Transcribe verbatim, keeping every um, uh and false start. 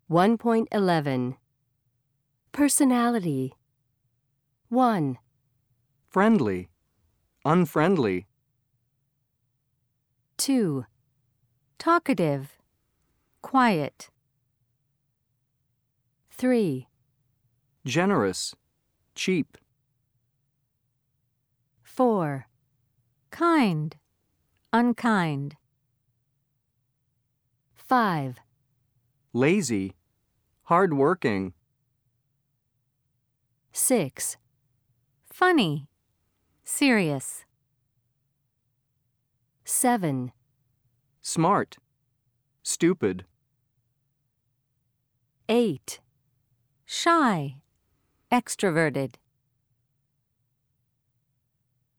one point eleven. Personality. one. Friendly, unfriendly. two. Talkative, quiet. three. Generous, cheap. four. Kind, unkind. five. Lazy, hardworking. six. Funny, serious. seven. Smart, stupid. eight. Shy, extroverted.